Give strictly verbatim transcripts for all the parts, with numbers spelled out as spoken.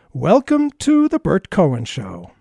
Welcome to The Bert Cohen Show.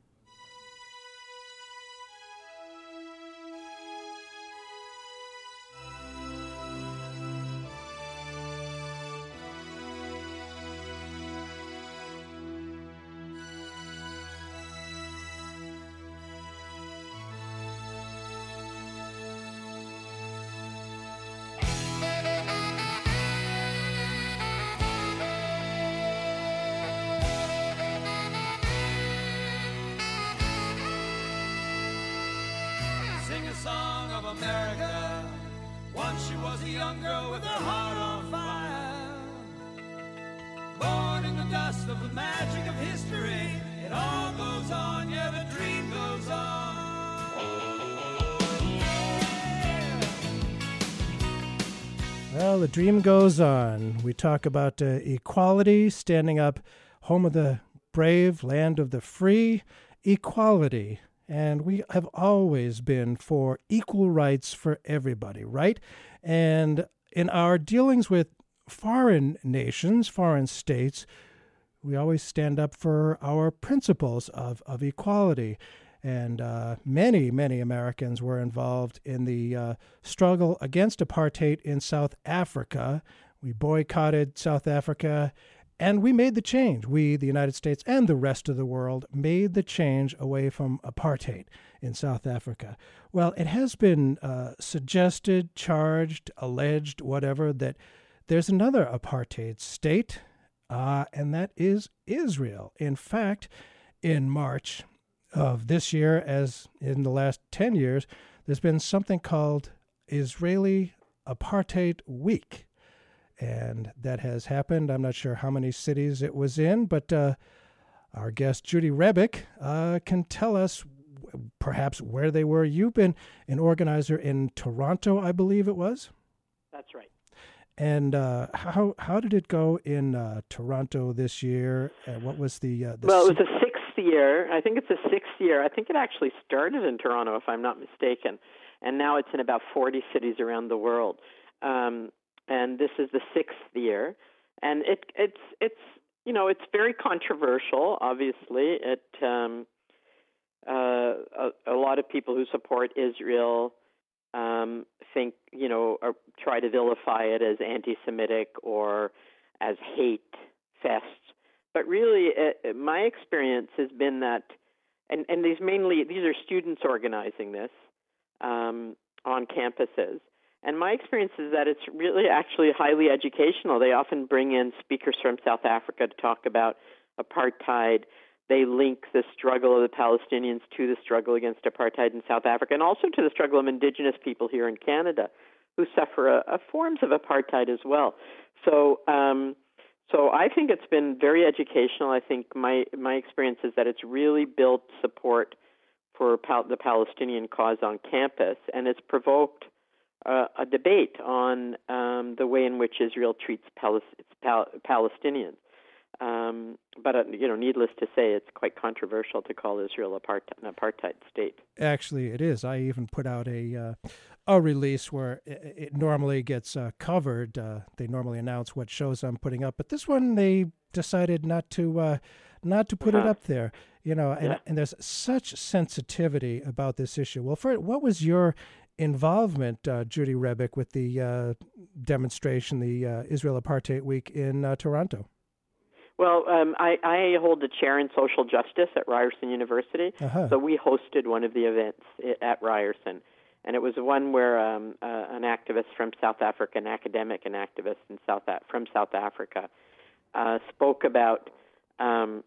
Well, the dream goes on. We talk about uh, equality, standing up, home of the brave, land of the free, equality. And we have always been for equal rights for everybody, right? And in our dealings with foreign nations, foreign states, we always stand up for our principles of, of equality. And uh, many, many Americans were involved in the uh, struggle against apartheid in South Africa. We boycotted South Africa, and we made the change. We, the United States and the rest of the world, made the change away from apartheid in South Africa. Well, it has been uh, suggested, charged, alleged, whatever, that there's another apartheid state, uh, and that is Israel. In fact, in March of this year, as in the last ten years, there's been something called Israeli Apartheid Week. And that has happened. I'm not sure how many cities it was in, but uh, our guest, Judy Rebick, uh, can tell us w- perhaps where they were. You've been an organizer in Toronto, I believe it was? That's right. And uh, how how did it go in uh, Toronto this year? Uh, what was the... Uh, the well, it was the sixth year. I think it's the sixth year. I think it actually started in Toronto, if I'm not mistaken. And now it's in about forty cities around the world. Um, and this is the sixth year. And it, it's, it's you know, it's very controversial, obviously. It um, uh, a, a lot of people who support Israel um, think, you know, or try to vilify it as anti-Semitic or as hate fests. But really, uh, my experience has been that, and, and these mainly, these are students organizing this um, on campuses. And my experience is that it's really actually highly educational. They often bring in speakers from South Africa to talk about apartheid. They link the struggle of the Palestinians to the struggle against apartheid in South Africa, and also to the struggle of Indigenous people here in Canada who suffer a, a forms of apartheid as well. So, um, So I think it's been very educational. I think my my experience is that it's really built support for pal- the Palestinian cause on campus, and it's provoked uh, a debate on um, the way in which Israel treats Palis- its pal- Palestinians. Um, but uh, you know, needless to say, it's quite controversial to call Israel apart- an apartheid state. Actually, it is. I even put out a uh, a release where it, it normally gets uh, covered. Uh, they normally announce what shows I'm putting up, but this one they decided not to uh, not to put uh-huh. it up there. You know, and, yeah. and there's such sensitivity about this issue. Well, for what was your involvement, uh, Judy Rebick, with the uh, demonstration, the uh, Israel Apartheid Week in uh, Toronto? Well, um, I, I hold the chair in social justice at Ryerson University, uh-huh. so we hosted one of the events at Ryerson, and it was one where um, uh, an activist from South Africa, an academic and activist in South from South Africa, uh, spoke about um,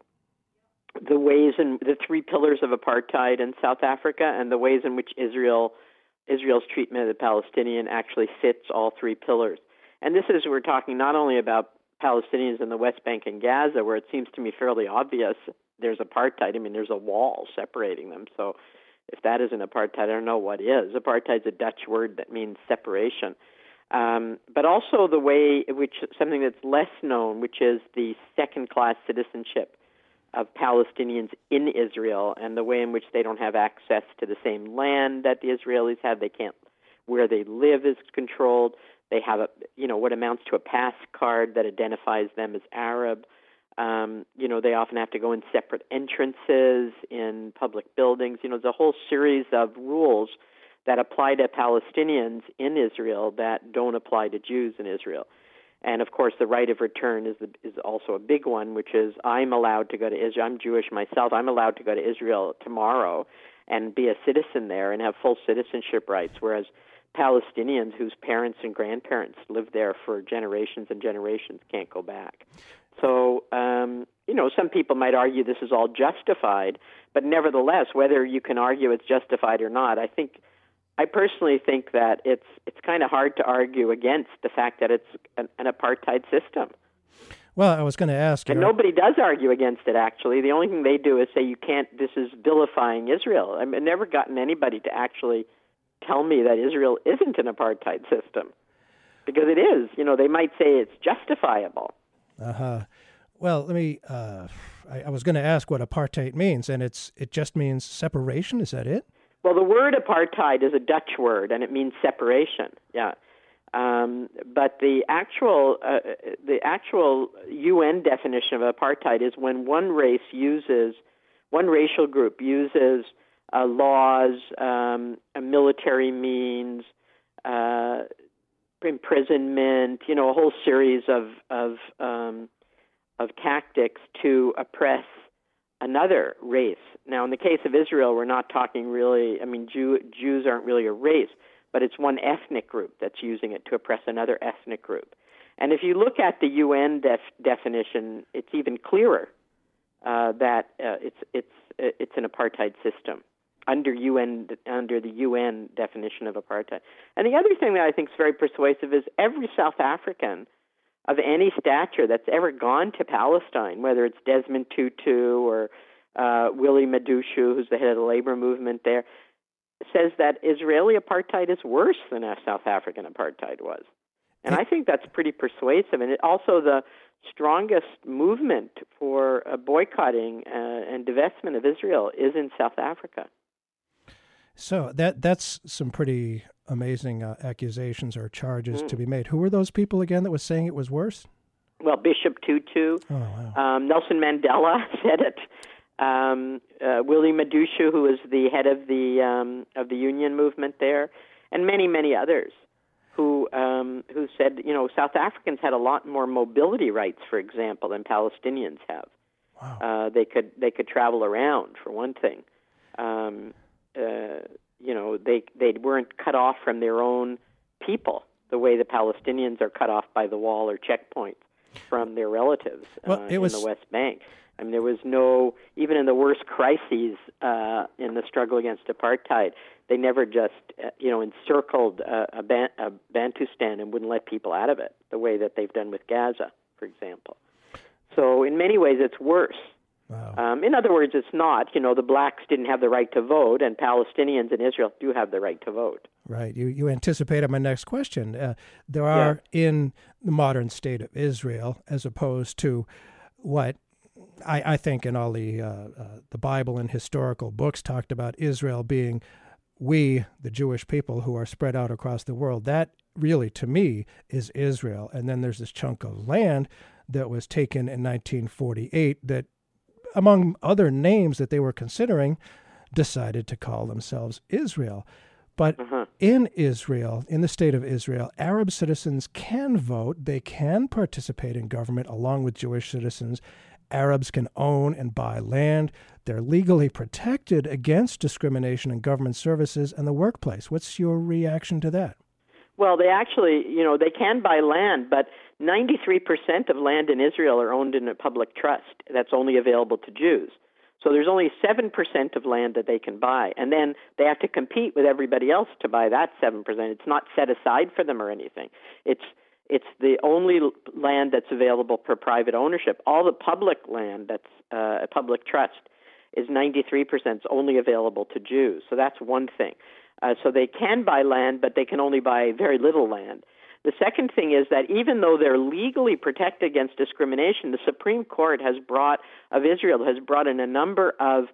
the ways in the three pillars of apartheid in South Africa and the ways in which Israel Israel's treatment of the Palestinian actually fits all three pillars. And this is we're talking not only about Palestinians in the West Bank and Gaza, where it seems to me fairly obvious there's apartheid. I mean, there's a wall separating them. So if that isn't apartheid, I don't know what is. Apartheid's a Dutch word that means separation. Um, but also the way in which something that's less known, which is the second-class citizenship of Palestinians in Israel and the way in which they don't have access to the same land that the Israelis have. They can't, where they live is controlled. They have a, you know, what amounts to a pass card that identifies them as Arab. Um, you know, they often have to go in separate entrances in public buildings. You know, there's a whole series of rules that apply to Palestinians in Israel that don't apply to Jews in Israel. And, of course, the right of return is the, is also a big one, which is I'm allowed to go to Israel. I'm Jewish myself. I'm allowed to go to Israel tomorrow and be a citizen there and have full citizenship rights, whereas Palestinians whose parents and grandparents lived there for generations and generations can't go back. So, um, you know, some people might argue this is all justified, but nevertheless, whether you can argue it's justified or not, I think, I personally think that it's it's kind of hard to argue against the fact that it's an, an apartheid system. Well, I was going to ask you. And nobody does argue against it, actually. The only thing they do is say you can't, this is vilifying Israel. I've never gotten anybody to actually tell me that Israel isn't an apartheid system, because it is. You know, they might say it's justifiable. Uh-huh. Well, let me, uh, I, I was going to ask what apartheid means, and it's it just means separation. Is that it? Well, the word apartheid is a Dutch word, and it means separation, yeah. Um, but the actual uh, the actual U N definition of apartheid is when one race uses, one racial group uses uh, laws, um, a military means, uh, imprisonment, you know, a whole series of of um, of tactics to oppress another race. Now, in the case of Israel, we're not talking really, I mean, Jew, Jews aren't really a race, but it's one ethnic group that's using it to oppress another ethnic group. And if you look at the U N def- definition, it's even clearer uh, that uh, it's it's it's an apartheid system under U N under the U N definition of apartheid. And the other thing that I think is very persuasive is every South African of any stature that's ever gone to Palestine, whether it's Desmond Tutu or uh, Willie Madushu, who's the head of the labor movement there, says that Israeli apartheid is worse than South African apartheid was. And I think that's pretty persuasive. And it, also the strongest movement for uh, boycotting uh, and divestment of Israel is in South Africa. So that that's some pretty amazing uh, accusations or charges mm. to be made. Who were those people again that was saying it was worse? Well, Bishop Tutu, oh, wow. um, Nelson Mandela said it. Um, uh, Willie Madushu, who is the head of the um, of the union movement there, and many many others who um, who said, you know, South Africans had a lot more mobility rights, for example, than Palestinians have. Wow. Uh, they could they could travel around, for one thing. Um, uh, you know, they they weren't cut off from their own people the way the Palestinians are cut off by the wall or checkpoints from their relatives well, uh, it was... in the West Bank. I mean, there was no, even in the worst crises uh, in the struggle against apartheid, they never just, uh, you know, encircled uh, a, Ban- a Bantustan and wouldn't let people out of it, the way that they've done with Gaza, for example. So in many ways, it's worse. Wow. Um, in other words, it's not. You know, the blacks didn't have the right to vote, and Palestinians in Israel do have the right to vote. Right. You you anticipated my next question. Uh, there are, yeah. in the modern state of Israel, as opposed to what I, I think in all the uh, uh, the Bible and historical books talked about Israel being we, the Jewish people who are spread out across the world. That really, to me, is Israel. And then there's this chunk of land that was taken in nineteen forty-eight that, among other names that they were considering, decided to call themselves Israel. But uh-huh. in Israel, in the state of Israel, Arab citizens can vote. They can participate in government along with Jewish citizens. Arabs can own and buy land. They're legally protected against discrimination in government services and the workplace. What's your reaction to that? Well, they actually, you know, they can buy land, but ninety-three percent of land in Israel are owned in a public trust that's only available to Jews. So there's only seven percent of land that they can buy. And then they have to compete with everybody else to buy that seven percent. It's not set aside for them or anything. It's It's the only land that's available for private ownership. All the public land that's uh, a public trust is ninety-three percent only available to Jews. So that's one thing. Uh, so they can buy land, but they can only buy very little land. The second thing is that even though they're legally protected against discrimination, the Supreme Court has brought of Israel has brought in a number of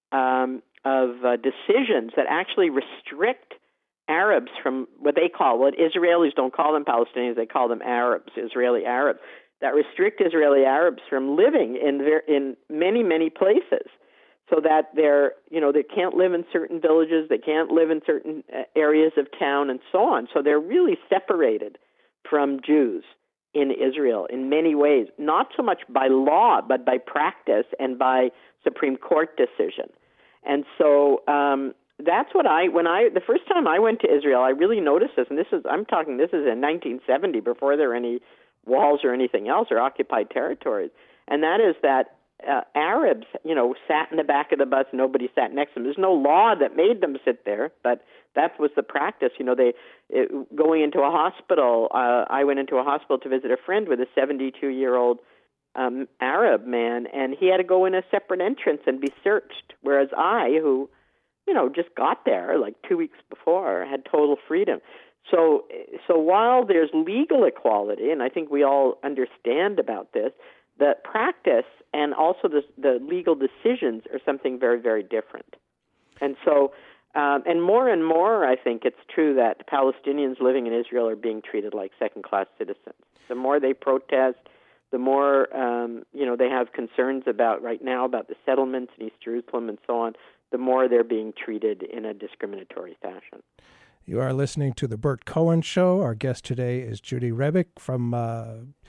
um, of uh, decisions that actually restrict Arabs from what they call, what Israelis don't call them Palestinians, they call them Arabs, Israeli Arabs. that restrict Israeli Arabs from living in ver- in many, many places, so that they're, you know, they can't live in certain villages, they can't live in certain areas of town, and so on. So they're really separated from Jews in Israel in many ways, not so much by law, but by practice and by Supreme Court decision. And so um, that's what I, when I, the first time I went to Israel, I really noticed this, and this is, I'm talking, this is in nineteen seventy, before there were any walls or anything else or occupied territories. And that is that uh, Arabs, you know, sat in the back of the bus, nobody sat next to them. There's no law that made them sit there, but that was the practice. You know, they it, going into a hospital, uh, I went into a hospital to visit a friend with a seventy-two-year-old um, Arab man, and he had to go in a separate entrance and be searched, whereas I, who, you know, just got there like two weeks before, had total freedom. So, so while there's legal equality, and I think we all understand about this, the practice and also the, the legal decisions are something very, very different. And so, um, and more and more, I think it's true that Palestinians living in Israel are being treated like second-class citizens. The more they protest, the more, um, you know, they have concerns about right now about the settlements in East Jerusalem and so on, the more they're being treated in a discriminatory fashion. You are listening to The Bert Cohen Show. Our guest today is Judy Rebick from, uh,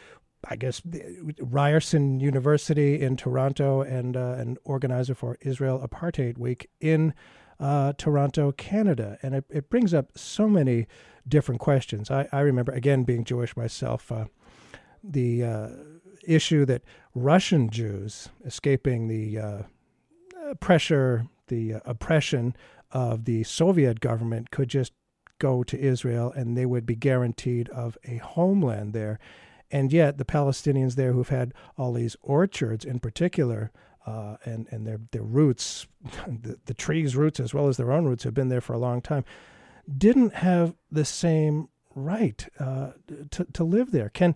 I guess, Ryerson University in Toronto, and uh, an organizer for Israel Apartheid Week in uh, Toronto, Canada. And it, it brings up so many different questions. I, I remember, again, being Jewish myself, uh, the uh, issue that Russian Jews escaping the uh, pressure, the uh, oppression of the Soviet government could just go to Israel and they would be guaranteed of a homeland there. And yet the Palestinians there, who've had all these orchards in particular, uh, and, and their, their roots, the, the trees' roots as well as their own roots have been there for a long time, didn't have the same right uh, to, to live there. Can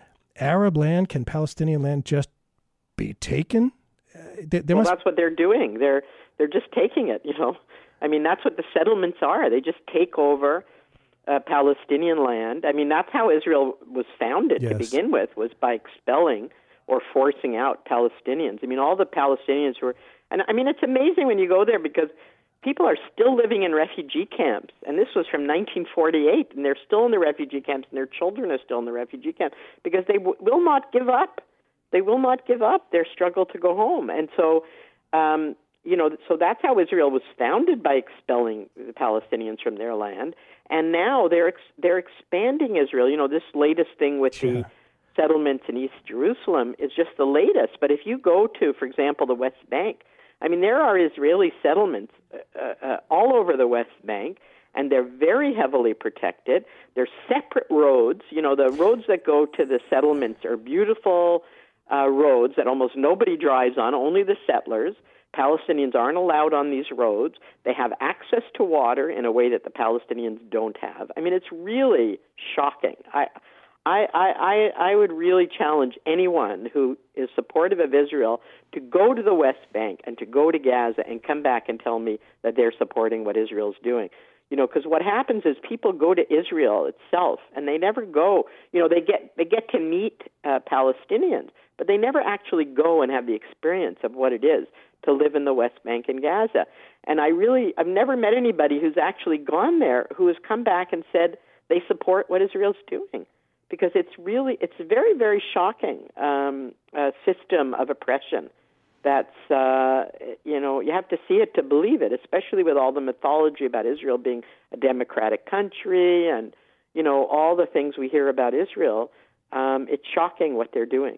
Arab land, can Palestinian land just be taken? Uh, there, there well, must... that's what they're doing. They're they're just taking it, you know. I mean, that's what the settlements are. They just take over uh, Palestinian land. I mean, that's how Israel was founded yes. to begin with, was by expelling or forcing out Palestinians. I mean, all the Palestinians who were, and I mean, it's amazing when you go there because people are still living in refugee camps. And this was from nineteen forty-eight, and they're still in the refugee camps, and their children are still in the refugee camps because they w- will not give up. They will not give up their struggle to go home. And so, um, you know, so that's how Israel was founded, by expelling the Palestinians from their land. And now they're ex- they're expanding Israel. You know, this latest thing with yeah. the settlements in East Jerusalem is just the latest. But if you go to, for example, the West Bank, I mean, there are Israeli settlements uh, uh, all over the West Bank, and they're very heavily protected. They're separate roads. You know, the roads that go to the settlements are beautiful uh, roads that almost nobody drives on, only the settlers. Palestinians aren't allowed on these roads. They have access to water in a way that the Palestinians don't have. I mean, it's really shocking. I, I, I, I would really challenge anyone who is supportive of Israel to go to the West Bank and to go to Gaza and come back and tell me that they're supporting what Israel's doing. You know, because what happens is people go to Israel itself and they never go. You know, they get they get to meet uh, Palestinians, but they never actually go and have the experience of what it is to live in the West Bank and Gaza. And I really, I've never met anybody who's actually gone there who has come back and said they support what Israel's doing. Because it's really, it's a very, very shocking um, uh, system of oppression that's, uh, you know, you have to see it to believe it, especially with all the mythology about Israel being a democratic country and, you know, all the things we hear about Israel. Um, it's shocking what they're doing.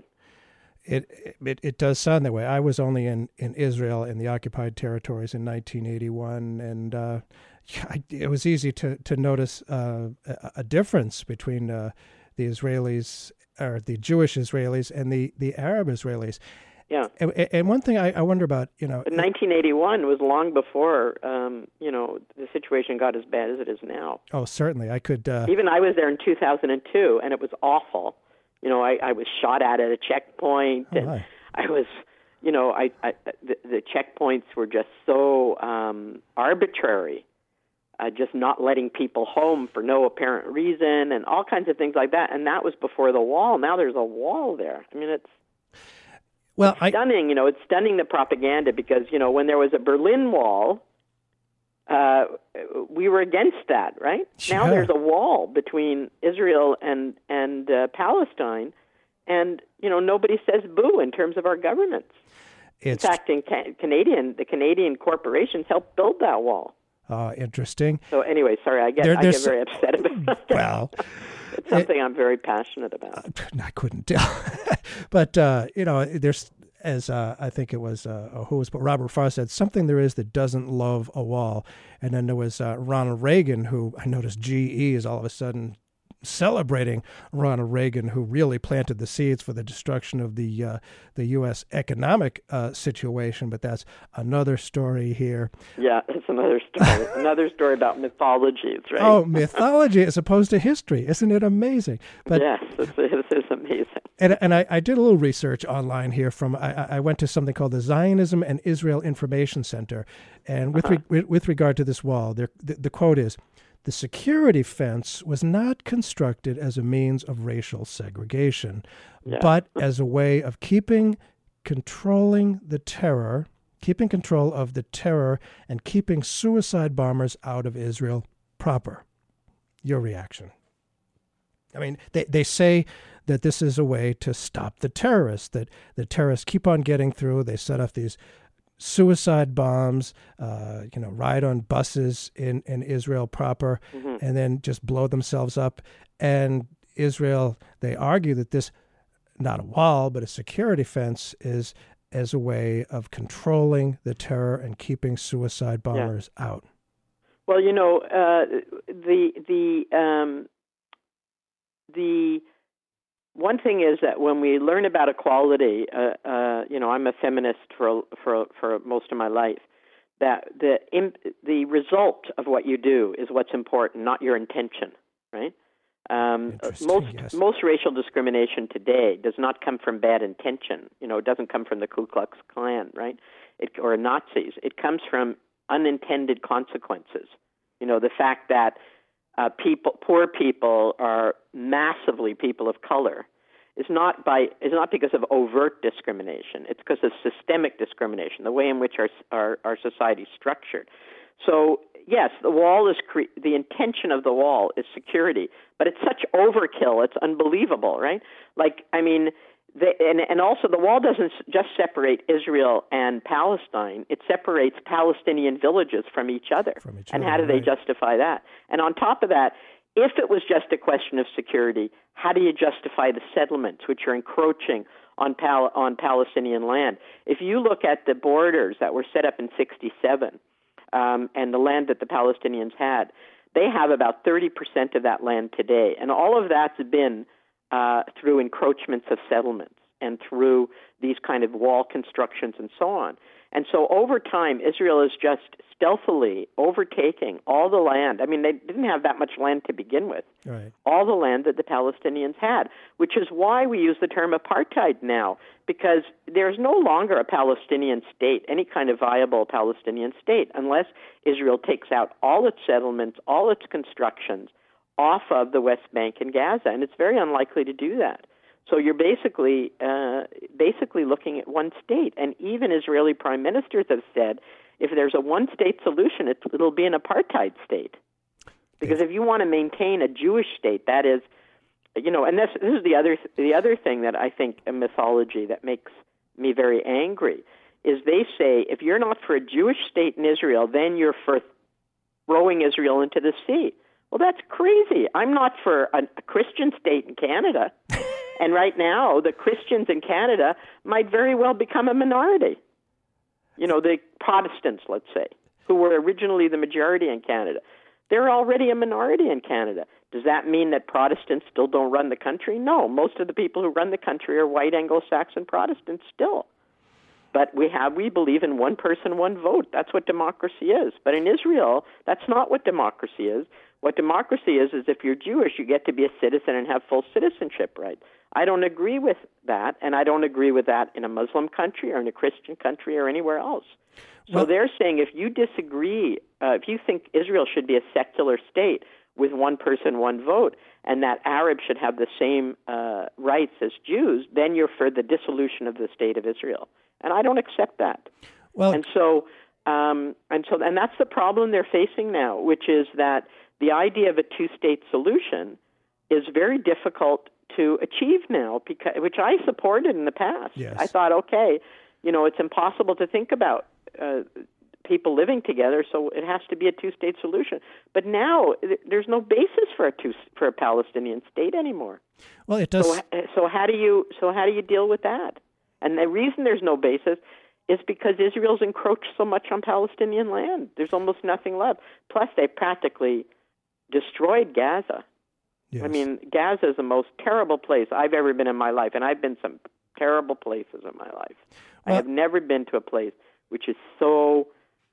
It, it it does sound that way. I was only in, in Israel in the occupied territories in nineteen eighty-one, and uh, I, it was easy to to notice uh, a, a difference between uh, the Israelis, or the Jewish Israelis, and the, the Arab Israelis. Yeah. And, and one thing I, I wonder about, you know, but nineteen eighty-one was long before um, you know, the situation got as bad as it is now. Oh, certainly, I could. Uh, Even I was there in two thousand two, and it was awful. You know, I, I was shot at at a checkpoint, oh, and hi. I was, you know, I, I the, the checkpoints were just so um, arbitrary. uh, just not letting people home for no apparent reason, and all kinds of things like that. And that was before the wall. Now there's a wall there. I mean, it's, well, it's I, stunning. You know, it's stunning, the propaganda, because, you know, when there was a Berlin Wall, uh, we were against that, right? Yeah. Now there's a wall between Israel and and uh, Palestine, and, you know, nobody says boo in terms of our governments. It's, in fact, in ca- Canadian, the Canadian corporations helped build that wall. uh, interesting. So anyway, sorry, I get There- I there's get very upset about it. Well, It's something I'm very passionate about. I couldn't tell. But, uh, you know, there's, as uh, I think it was, uh, who was, but Robert Frost said, something there is that doesn't love a wall. And then there was uh, Ronald Reagan, who I noticed G E is all of a sudden celebrating Ronald Reagan, who really planted the seeds for the destruction of the uh, the U S economic uh, situation. But that's another story here. Yeah, it's another story. Another story about mythologies, right? Oh, mythology as opposed to history. Isn't it amazing? But yes, it's, it is amazing. And, and I, I did a little research online here from, I, I went to something called the Zionism and Israel Information Center. And with, Uh-huh. re, with regard to this wall, there, the, the quote is, the security fence was not constructed as a means of racial segregation, Yeah. but as a way of keeping, controlling the terror, keeping control of the terror and keeping suicide bombers out of Israel proper. Your reaction? I mean, they, they say that this is a way to stop the terrorists, that the terrorists keep on getting through. They set off these suicide bombs, uh, you know, ride on buses in, in Israel proper, Mm-hmm. and then just blow themselves up. And Israel, they argue that this, not a wall, but a security fence, is as a way of controlling the terror and keeping suicide bombers yeah. out. Well, you know, uh, the the um, the one thing is that when we learn about equality, uh, uh, you know, I'm a feminist for for for most of my life. That the imp, the result of what you do is what's important, not your intention, right? Um, most yes. most racial discrimination today does not come from bad intention. You know, it doesn't come from the Ku Klux Klan, right? It, or Nazis. It comes from unintended consequences. You know, the fact that uh, people, poor people, are massively people of color is not by is not because of overt discrimination. It's because of systemic discrimination, the way in which our our, our society is structured. So yes, the wall is cre- the intention of the wall is security, but it's such overkill. It's unbelievable, right? Like, I mean, the, and and also the wall doesn't just separate Israel and Palestine. It separates Palestinian villages from each other. From each and other, how do right. they justify that? And on top of that, if it was just a question of security, how do you justify the settlements which are encroaching on Pal- on Palestinian land? If you look at the borders that were set up in sixty-seven, Um, and the land that the Palestinians had, they have about thirty percent of that land today. And all of that's been uh, through encroachments of settlements and through these kind of wall constructions and so on. And so over time, Israel is just stealthily overtaking all the land. I mean, they didn't have that much land to begin with. Right. All the land that the Palestinians had, which is why we use the term apartheid now, because there's no longer a Palestinian state, any kind of viable Palestinian state, unless Israel takes out all its settlements, all its constructions off of the West Bank and Gaza, and it's very unlikely to do that. So you're basically uh, basically looking at one state, and even Israeli prime ministers have said, if there's a one-state solution, it, it'll be an apartheid state. Because if you want to maintain a Jewish state, that is, you know, and this, this is the other the other thing that I think a mythology that makes me very angry is they say if you're not for a Jewish state in Israel, then you're for throwing Israel into the sea. Well, that's crazy. I'm not for a, a Christian state in Canada. And right now, the Christians in Canada might very well become a minority. You know, the Protestants, let's say, who were originally the majority in Canada. They're already a minority in Canada. Does that mean that Protestants still don't run the country? No. Most of the people who run the country are white Anglo-Saxon Protestants still. But we have, we believe in one person, one vote. That's what democracy is. But in Israel, that's not what democracy is. What democracy is, is if you're Jewish, you get to be a citizen and have full citizenship rights. I don't agree with that, and I don't agree with that in a Muslim country or in a Christian country or anywhere else. So well, they're saying if you disagree, uh, if you think Israel should be a secular state with one person, one vote, and that Arabs should have the same uh, rights as Jews, then you're for the dissolution of the state of Israel. And I don't accept that. Well, and so, um, and so, and that's the problem they're facing now, which is that the idea of a two-state solution is very difficult to achieve now, because, which I supported in the past. Yes. I thought, okay, you know, it's impossible to think about uh, people living together, so it has to be a two-state solution. But now th- there's no basis for a two for a Palestinian state anymore. Well, it does. So, so how do you so how do you deal with that? And the reason there's no basis is because Israel's encroached so much on Palestinian land. There's almost nothing left. Plus, they practically destroyed Gaza. Yes. I mean, Gaza is the most terrible place I've ever been in my life, and I've been some terrible places in my life. Well, I have never been to a place which is so,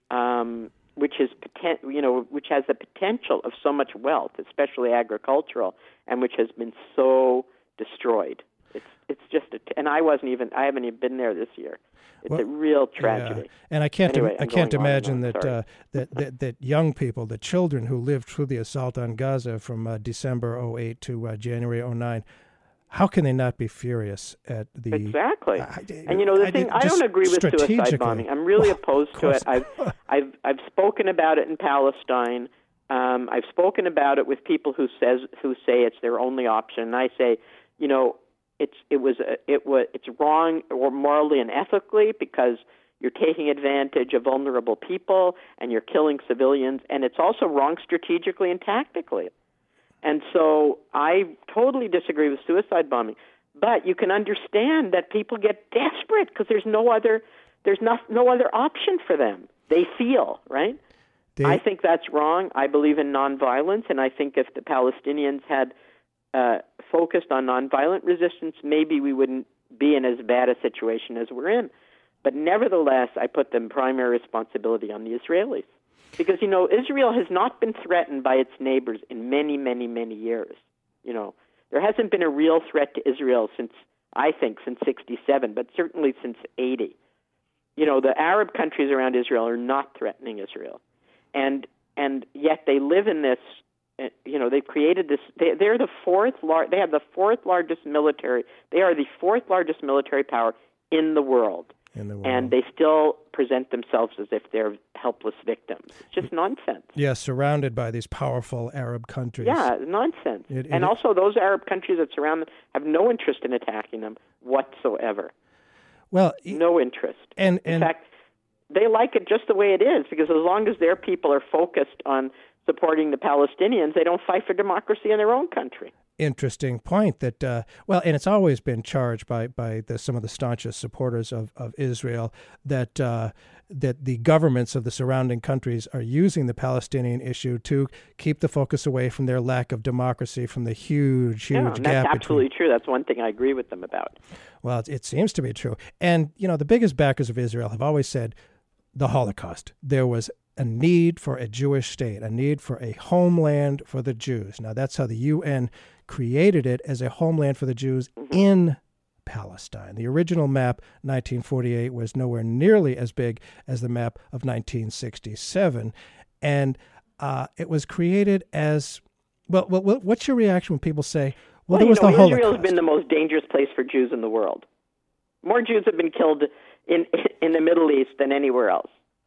um, which is poten- you know, which has the potential of so much wealth, especially agricultural, and which has been so destroyed. It's it's just, a t- and I wasn't even, I haven't even been there this year. It's well, a real tragedy. Yeah. And I can't, anyway, I can't imagine on, that, uh, that that that young people, the children who lived through the assault on Gaza from uh, December oh eight to uh, January oh nine, how can they not be furious at the exactly? Uh, and you know the I, thing, I, I don't agree with suicide bombing. I'm really well, opposed to it. I've I've I've spoken about it in Palestine. Um, I've spoken about it with people who says who say it's their only option. And I say, you know, it's it was a, it was it's wrong or morally and ethically because you're taking advantage of vulnerable people and you're killing civilians, and it's also wrong strategically and tactically. And so I totally disagree with suicide bombing. But you can understand that people get desperate because there's no other there's no, no other option for them. They feel, right? They, I think that's wrong. I believe in nonviolence, and I think if the Palestinians had uh, focused on nonviolent resistance, maybe we wouldn't be in as bad a situation as we're in. But nevertheless, I put the primary responsibility on the Israelis. Because, you know, Israel has not been threatened by its neighbors in many, many, many years. You know, there hasn't been a real threat to Israel since, I think, since sixty-seven, but certainly since eighty. You know, the Arab countries around Israel are not threatening Israel. And and yet they live in this, uh, you know, they've created this, they, they're the fourth, lar- they have the fourth largest military, they are the fourth largest military power in the world. In the world. And they still present themselves as if they're helpless victims. It's just nonsense. Yeah, surrounded by these powerful Arab countries. Yeah, nonsense. It, it, and also those Arab countries that surround them have no interest in attacking them whatsoever. Well, no interest. And, and in fact, they like it just the way it is, because as long as their people are focused on supporting the Palestinians, they don't fight for democracy in their own country. Interesting point that, uh, well, and it's always been charged by, by the, some of the staunchest supporters of, of Israel that uh, that the governments of the surrounding countries are using the Palestinian issue to keep the focus away from their lack of democracy, from the huge, huge yeah, gap. That's absolutely between... true. That's one thing I agree with them about. Well, it, it seems to be true. And, you know, the biggest backers of Israel have always said the Holocaust. There was a need for a Jewish state, a need for a homeland for the Jews. Now, that's how the U N created it, as a homeland for the Jews in Palestine. The original map, nineteen forty-eight, was nowhere nearly as big as the map of nineteen sixty-seven. And uh, it was created as, well, well, what's your reaction when people say, well, well there was you know, the Holocaust? Israel has been the most dangerous place for Jews in the world. More Jews have been killed in in the Middle East than anywhere else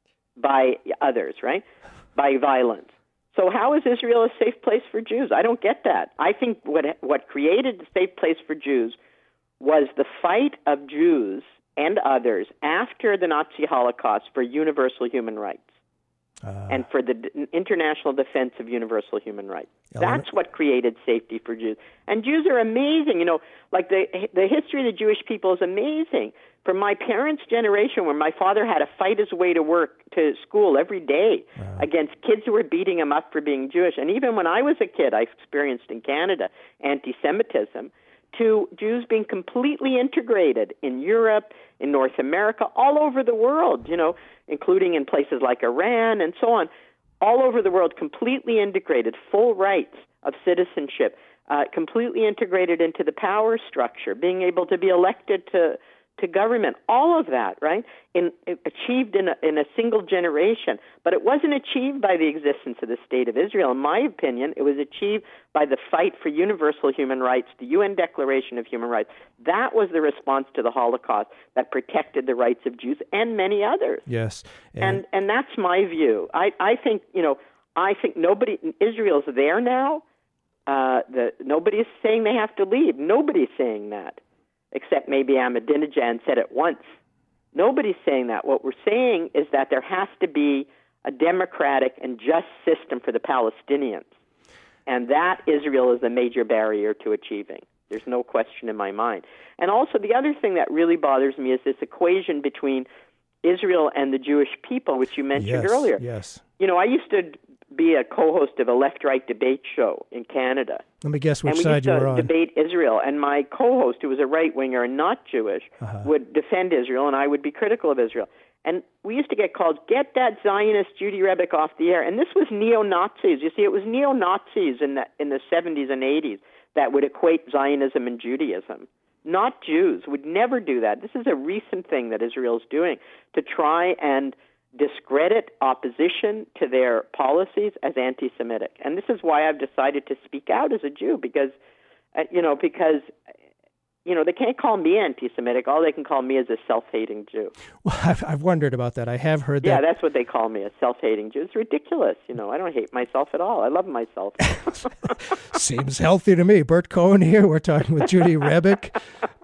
by others, right? By violence. So how is Israel a safe place for Jews? I don't get that. I think what what created the safe place for Jews was the fight of Jews and others after the Nazi Holocaust for universal human rights uh, and for the d- international defense of universal human rights. Element. That's what created safety for Jews. And Jews are amazing. You know, like the the history of the Jewish people is amazing. From my parents' generation, where my father had to fight his way to work, to school every day wow. against kids who were beating him up for being Jewish. And even when I was a kid, I experienced in Canada anti-Semitism, to Jews being completely integrated in Europe, in North America, all over the world, you know, including in places like Iran and so on, all over the world, completely integrated, full rights of citizenship, uh, completely integrated into the power structure, being able to be elected to to government, all of that, right, in, achieved in a, in a single generation. But it wasn't achieved by the existence of the State of Israel. In my opinion, it was achieved by the fight for universal human rights, the U N Declaration of Human Rights. That was the response to the Holocaust that protected the rights of Jews and many others. Yes. And and, and that's my view. I, I think, you know, I think nobody, Israel's there now. Uh, the, nobody's saying they have to leave. Nobody's saying that, except maybe Ahmadinejad said it once. Nobody's saying that. What we're saying is that there has to be a democratic and just system for the Palestinians. And that, Israel, is a major barrier to achieving. There's no question in my mind. And also, the other thing that really bothers me is this equation between Israel and the Jewish people, which you mentioned yes, earlier. Yes. You know, I used to be a co-host of a left-right debate show in Canada. Let me guess which and we side used to you were on. debate Israel, and my co-host, who was a right-winger and not Jewish, uh-huh. would defend Israel, and I would be critical of Israel. And we used to get called, "Get that Zionist Judy Rebick off the air." And this was neo-Nazis. You see, it was neo-Nazis in the, in the seventies and eighties that would equate Zionism and Judaism. Not Jews, would never do that. This is a recent thing that Israel's doing to try and discredit opposition to their policies as anti-Semitic. And this is why I've decided to speak out as a Jew, because, uh, you know, because, you know, they can't call me anti-Semitic. All they can call me is a self-hating Jew. Well, I've, I've wondered about that. I have heard that. Yeah, that's what they call me, a self-hating Jew. It's ridiculous. You know, I don't hate myself at all. I love myself. Seems healthy to me. Bert Cohen here. We're talking with Judy Rebick.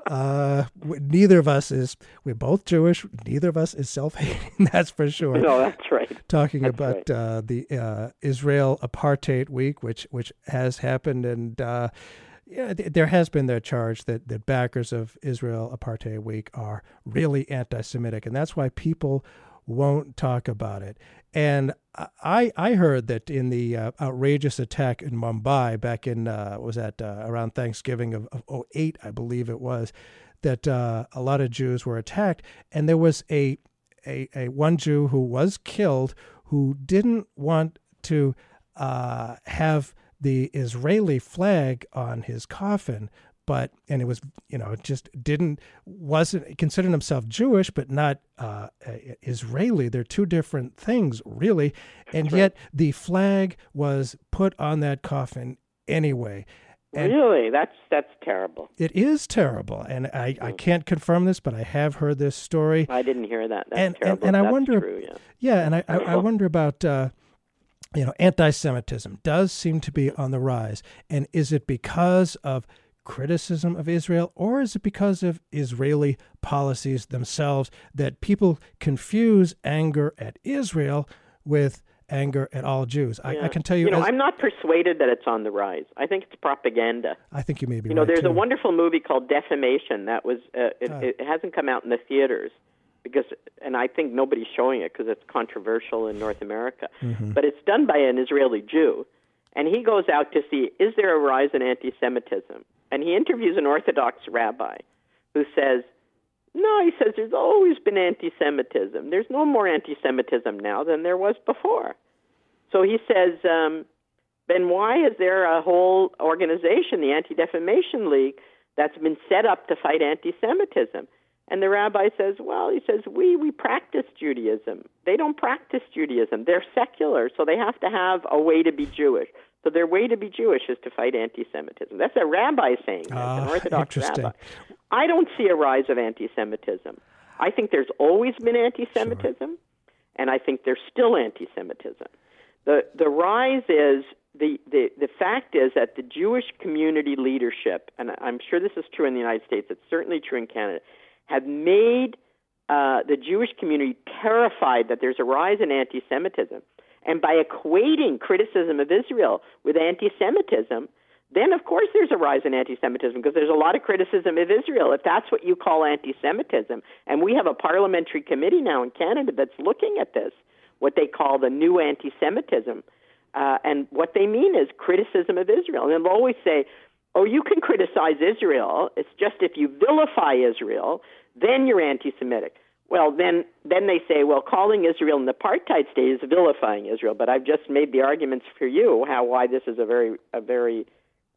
Uh, neither of us is, we're both Jewish. Neither of us is self-hating, that's for sure. No, that's right. Talking that's about right. uh, the uh, Israel Apartheid Week, which which has happened, and uh, yeah, th- there has been that charge that, that backers of Israel Apartheid Week are really anti-Semitic, and that's why people won't talk about it. And I I heard that in the uh, outrageous attack in Mumbai back in, uh, what was that, uh, around Thanksgiving of, of oh eight, I believe it was, that uh, a lot of Jews were attacked. And there was a, a, a one Jew who was killed who didn't want to uh, have the Israeli flag on his coffin. But, and it was, you know, it just didn't, wasn't, considered himself Jewish, but not uh, Israeli. They're two different things, really. And That's yet right. the flag was put on that coffin anyway. And really? That's that's terrible. it is terrible. And I, I can't confirm this, but I have heard this story. I didn't hear that. That's and, terrible. And, and I that's wonder, true, yeah. yeah, and I, I, I wonder about, uh, you know, anti-Semitism does seem to be on the rise. And is it because of criticism of Israel, or is it because of Israeli policies themselves that people confuse anger at Israel with anger at all Jews? I, Yeah. I can tell you, You know, as, I'm not persuaded that it's on the rise. I think it's propaganda. I think you may be You know, right, there's too. a wonderful movie called Defamation that was, uh, it, Ah. it hasn't come out in the theaters because, and I think nobody's showing it because it's controversial in North America. Mm-hmm. But it's done by an Israeli Jew, and he goes out to see, is there a rise in anti-Semitism? And he interviews an Orthodox rabbi who says, no, he says, there's always been anti-Semitism. There's no more anti-Semitism now than there was before. So he says, um, then why is there a whole organization, the Anti-Defamation League, that's been set up to fight anti-Semitism? And the rabbi says, well, he says, we, we practice Judaism. They don't practice Judaism. They're secular, so they have to have a way to be Jewish. So their way to be Jewish is to fight anti-Semitism. That's a rabbi saying this, Ah, an Orthodox interesting. rabbi. I don't see a rise of anti-Semitism. I think there's always been anti-Semitism, Sure. and I think there's still anti-Semitism. The the rise is, the, the, the fact is that the Jewish community leadership, and I'm sure this is true in the United States, it's certainly true in Canada, have made uh, the Jewish community terrified that there's a rise in anti-Semitism. And by equating criticism of Israel with anti-Semitism, then of course there's a rise in anti-Semitism because there's a lot of criticism of Israel. If that's what you call anti-Semitism, and we have a parliamentary committee now in Canada that's looking at this, what they call the new anti-Semitism, uh, and what they mean is criticism of Israel. And they'll always say, oh, you can criticize Israel. It's just if you vilify Israel, then you're anti-Semitic. Well, then then they say, well, calling Israel an apartheid state is vilifying Israel. But I've just made the arguments for you how why this is a very a very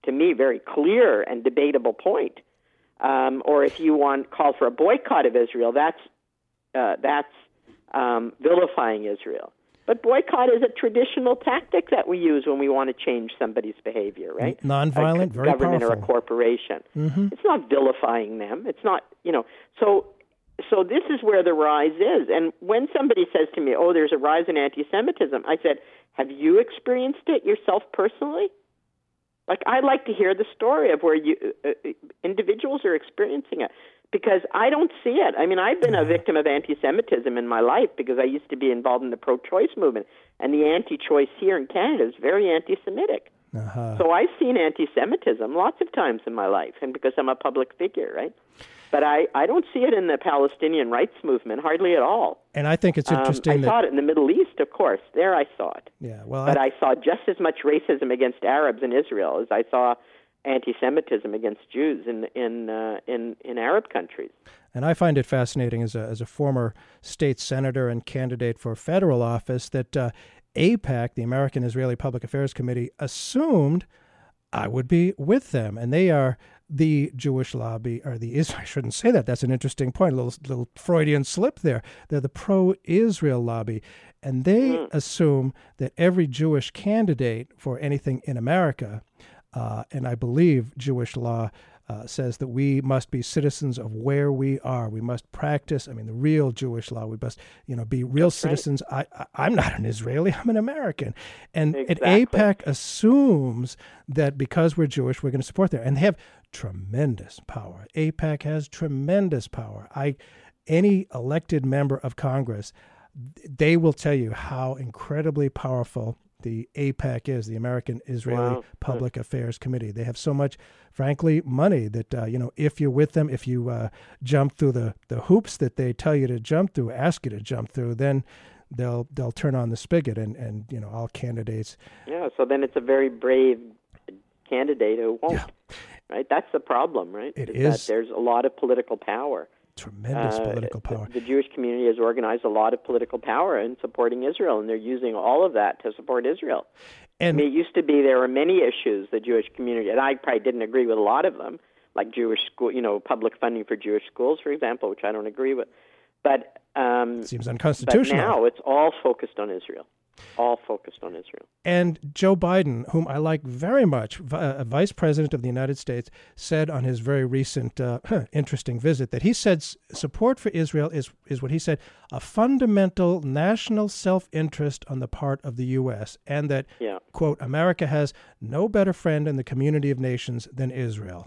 to me, very clear and debatable point. Um, or if you want call for a boycott of Israel, that's uh, that's um, vilifying Israel. But boycott is a traditional tactic that we use when we want to change somebody's behavior, right? Nonviolent, a very government powerful. or a corporation. Mm-hmm. It's not vilifying them. It's not, you know. So, so this is where the rise is. And when somebody says to me, "Oh, there's a rise in anti-Semitism," I said, "Have you experienced it yourself personally?" Like, I'd like to hear the story of where you uh, individuals are experiencing it, because I don't see it. I mean, I've been a victim of anti-Semitism in my life because I used to be involved in the pro-choice movement, and the anti-choice here in Canada is very anti-Semitic. Uh-huh. So I've seen anti-Semitism lots of times in my life, and because I'm a public figure, right? But I, I don't see it in the Palestinian rights movement, hardly at all. And I think it's interesting um, I that... saw it in the Middle East, of course. There I saw it. Yeah, well, but I... I saw just as much racism against Arabs in Israel as I saw anti-Semitism against Jews in in uh, in in Arab countries. And I find it fascinating as a as a former state senator and candidate for federal office that uh, AIPAC, the American Israeli Public Affairs Committee, assumed I would be with them, and they are the Jewish lobby, or the Israel. I shouldn't say that. That's an interesting point. A little little Freudian slip there. They're the pro-Israel lobby, and they mm. assume that every Jewish candidate for anything in America, uh, and I believe Jewish law uh, says that we must be citizens of where we are. We must practice. I mean, the real Jewish law. We must, you know, be real That's citizens. Right. I, I, I'm not an Israeli. I'm an American, and, exactly. and AIPAC assumes that because we're Jewish, we're going to support them, and they have tremendous power. AIPAC has tremendous power. I, any elected member of Congress, they will tell you how incredibly powerful the AIPAC is, the American Israeli wow. Public Affairs Committee. They have so much, frankly, money that, uh, you know, if you're with them, if you uh, jump through the, the hoops that they tell you to jump through, ask you to jump through, then they'll they'll turn on the spigot, and, and you know, all candidates. Yeah, so then it's a very brave candidate who won't. Yeah. Right? That's the problem, right? It is. is. That there's a lot of political power. Tremendous uh, political power. The, the Jewish community has organized a lot of political power in supporting Israel, and they're using all of that to support Israel. And I mean, it used to be there were many issues the Jewish community, and I probably didn't agree with a lot of them, like Jewish school, you know, public funding for Jewish schools, for example, which I don't agree with. But um, it seems unconstitutional. But now it's all focused on Israel. All focused on Israel. And Joe Biden, whom I like very much, uh, Vice President of the United States, said on his very recent uh, interesting visit that he said s- support for Israel is, is what he said, a fundamental national self-interest on the part of the U S, and that, yeah. quote, America has no better friend in the community of nations than Israel.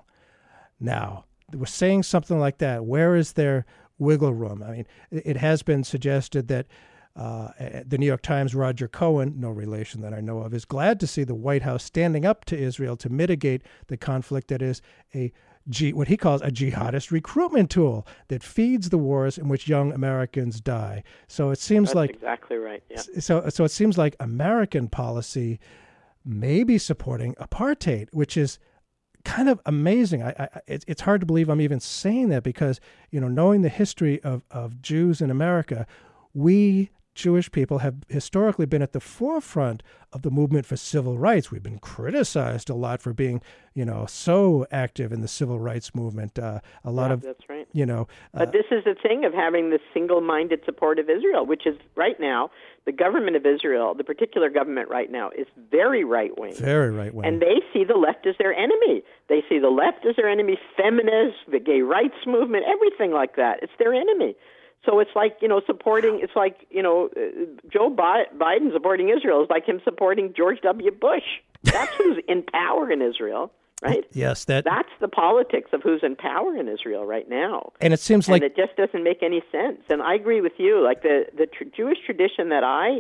Now, we're saying something like that. Where is there wiggle room? I mean, it has been suggested that Uh, the New York Times' Roger Cohen, no relation that I know of, is glad to see the White House standing up to Israel to mitigate the conflict that is a G, what he calls a jihadist recruitment tool that feeds the wars in which young Americans die. So it seems That's like exactly right. Yeah. So so it seems like American policy may be supporting apartheid, which is kind of amazing. I, I it's it's hard to believe I'm even saying that because, you know, knowing the history of of Jews in America, we Jewish people have historically been at the forefront of the movement for civil rights. We've been criticized a lot for being, you know, so active in the civil rights movement. Uh, a lot yeah, of, that's right. you know. Uh, but this is the thing of having this single-minded support of Israel, which is right now, the government of Israel, the particular government right now, is very right-wing. Very right-wing. And they see the left as their enemy. They see the left as their enemy, feminists, the gay rights movement, everything like that. It's their enemy. So it's like, you know, supporting, it's like, you know, uh, Joe Bi- Biden supporting Israel is like him supporting George W. Bush. That's who's in power in Israel, right? Yes, that. That's the politics of who's in power in Israel right now. And it seems and like. it just doesn't make any sense. And I agree with you. Like the, the tr- Jewish tradition that I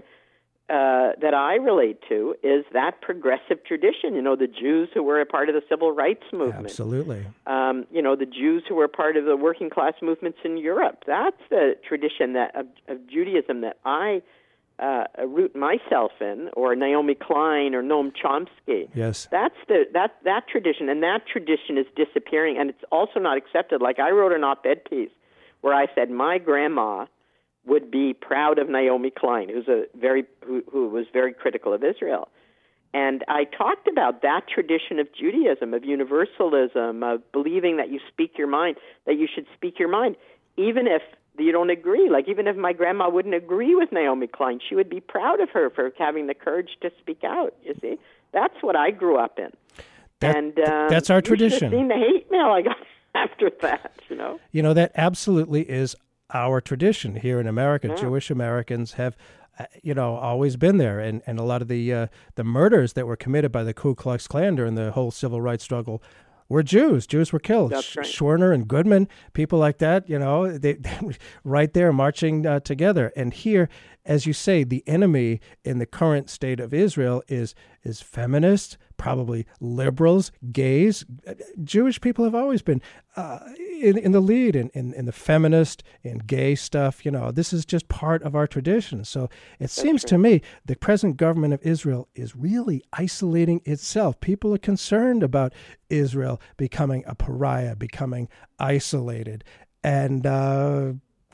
uh, that I relate to is that progressive tradition. You know, the Jews who were a part of the civil rights movement. Absolutely. Um, you know, the Jews who were part of the working class movements in Europe. That's the tradition that of, of Judaism that I uh, root myself in, or Naomi Klein or Noam Chomsky. Yes. That's the that that tradition, and that tradition is disappearing, and it's also not accepted. Like I wrote an op-ed piece where I said my grandma would be proud of Naomi Klein, who's a very who, who was very critical of Israel. And I talked about that tradition of Judaism, of universalism, of believing that you speak your mind, that you should speak your mind, even if you don't agree. Like, even if my grandma wouldn't agree with Naomi Klein, she would be proud of her for having the courage to speak out, you see? That's what I grew up in. That, and um, that's our you tradition. should have seen the hate mail I got after that, you know? You know, that absolutely is our tradition here in America. Yeah. Jewish Americans have, uh, you know, always been there. And, and a lot of the uh, the murders that were committed by the Ku Klux Klan during the whole civil rights struggle were Jews. Jews were killed. That's right. Schwerner and Goodman, people like that, you know, they, they right there marching uh, together. And here, as you say, the enemy in the current state of Israel is is feminists, probably liberals, gays. Jewish people have always been uh, in, in the lead in, in, in the feminist and gay stuff. You know, this is just part of our tradition. So it That's seems true. to me the present government of Israel is really isolating itself. People are concerned about Israel becoming a pariah, becoming isolated. And uh,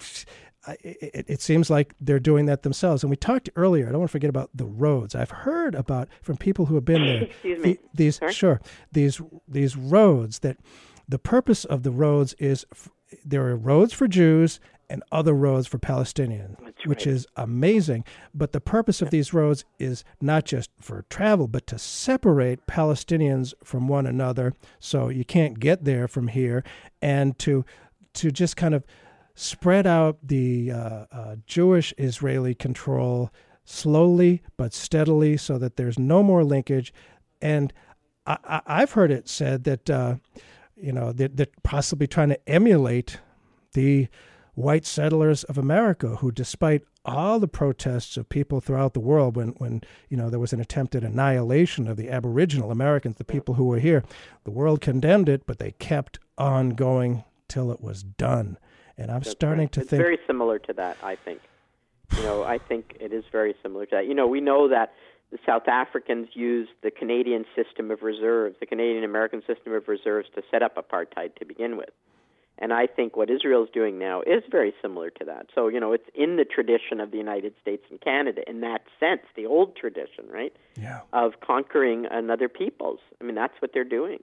It, it seems like they're doing that themselves. And we talked earlier, I don't want to forget about the roads. I've heard about, from people who have been there, Excuse me. The, these, Sorry? sure, these these roads, that the purpose of the roads is, f- there are roads for Jews and other roads for Palestinians, That's which right. is amazing. But the purpose of these roads is not just for travel, but to separate Palestinians from one another so you can't get there from here, and to to just kind of spread out the uh, uh, Jewish-Israeli control slowly but steadily so that there's no more linkage. And I, I, I've heard it said that, uh, you know, that they're possibly trying to emulate the white settlers of America who, despite all the protests of people throughout the world when, when you know, there was an attempted annihilation of the Aboriginal Americans, the people who were here, the world condemned it, but they kept on going till it was done. And I'm That's starting right. to it's think... It's very similar to that, I think. You know, I think it is very similar to that. You know, we know that the South Africans used the Canadian system of reserves, the Canadian-American system of reserves, to set up apartheid to begin with. And I think what Israel's doing now is very similar to that. So, you know, it's in the tradition of the United States and Canada in that sense, the old tradition, right, yeah. of conquering another peoples. I mean, that's what they're doing.